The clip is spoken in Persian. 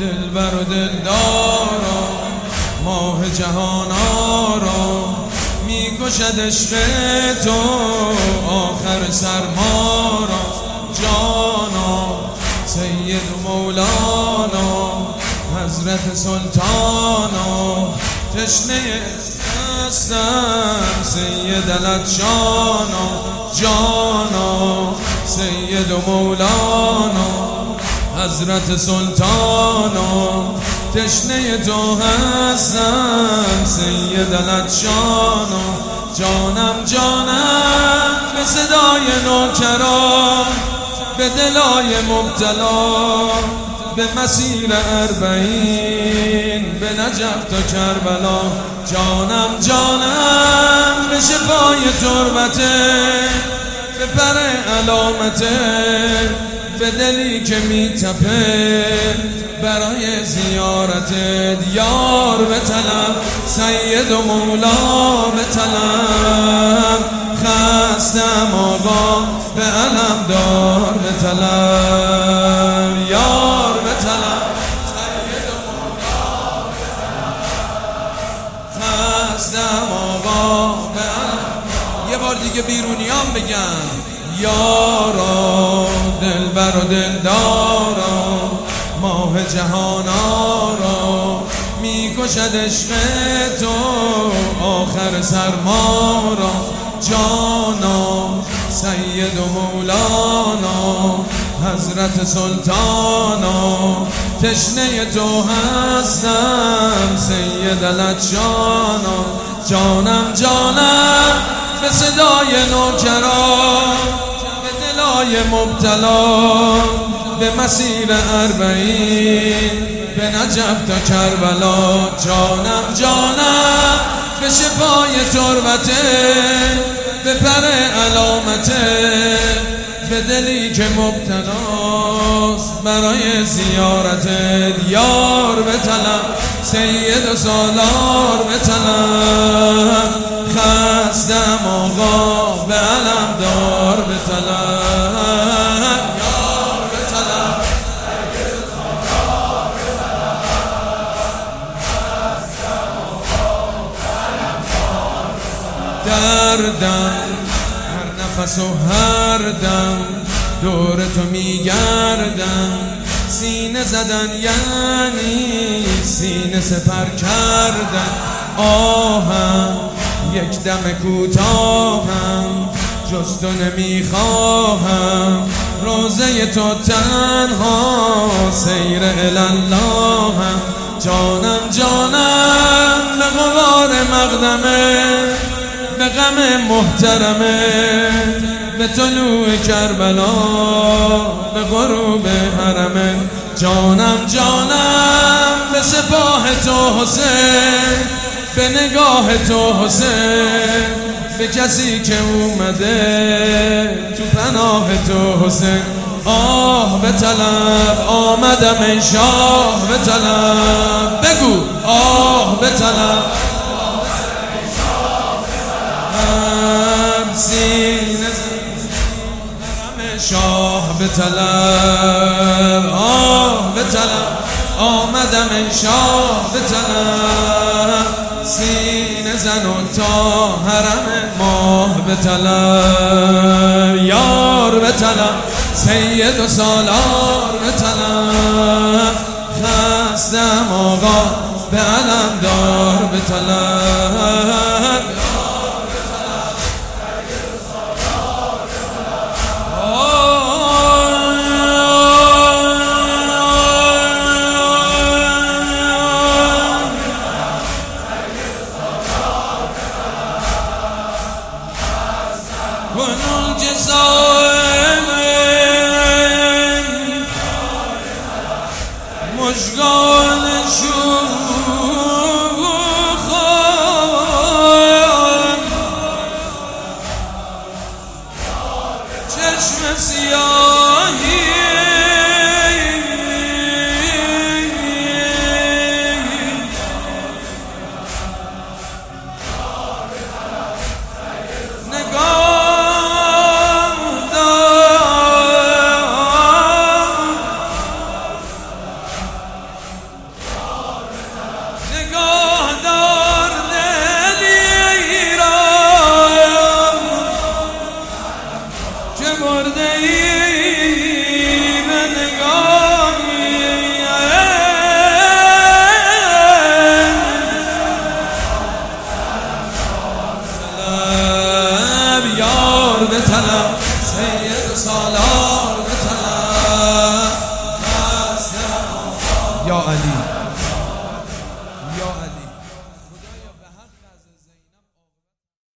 دلبر و دلدارا، ماه جهان آرا، میکشد عشق تو آخر سرما را. جانا سید و مولانا، حضرت سلطانا، تشنه هستم سید العطشانا. جانا سید و مولانا، حضرت سلطانا، تشنه تو هستم سید العطشانا. جانم جانم به صدای نوکران، به دلای مبتلا، به مسیر اربعین، به نجف تا کربلا. جانم جانم به شفای تربته، به پر علامته، به دلی که میتپه برای زیارتت. یار به طلب سید و مولا به طلب، خستم آقا به علم دار به طلب. یار به طلب سید و مولا به طلب، خستم آقا به علم. یه بار دیگه بیرونیان بگن یارا، دلبر و دلدارا، ماه جهان آرا، میکشد عشق تو آخر سرما را. جانا سید و مولانا، حضرت سلطانا، تشنه تو هستم سید العطشانا. جانم جانم به صدای نوکران، به دلای مبتلا، به مسیر اربعین، به نجف تا کربلا. جانم جانم به شفای تربته، به پر علامته، به دلی که مبتلاست برای زیارتت. یار به طلب سید و سالار به طلب، خستم آقا به علم دار به طلب. یار به طلب سید و سالار به طلب، خستم آقا به علم دار به طلب. دردم هر نفس و هر دم دور تو میگردم، سینه زدن یعنی سینه سپر کردن. آهم یک دم کوتاهم، جز تو نمیخواهم، روزه تو تنها سیر الاللهم. جانم جانم به غبار مقدمه، به غم محترمه، به طلوع کربلا، به غروب حرمه. جانم جانم به سپاه تو حسین، به نگاه تو حسین، به کسی که اومده تو پناه تو حسین. آه به طلب آمدم ای شاه به طلب، بگو آه به طلب سینه شاه به طلب. آه به طلب آمدم ای شاه به طلب، سینه زن و تا حرم ماه به طلب. یار به طلب سید و سالار به طلب، خستم آقا به علم دار به طلب. کنون جزایم مشگان شوخم، چشم سیاهی بطلب سید سالار بطلب. یا علی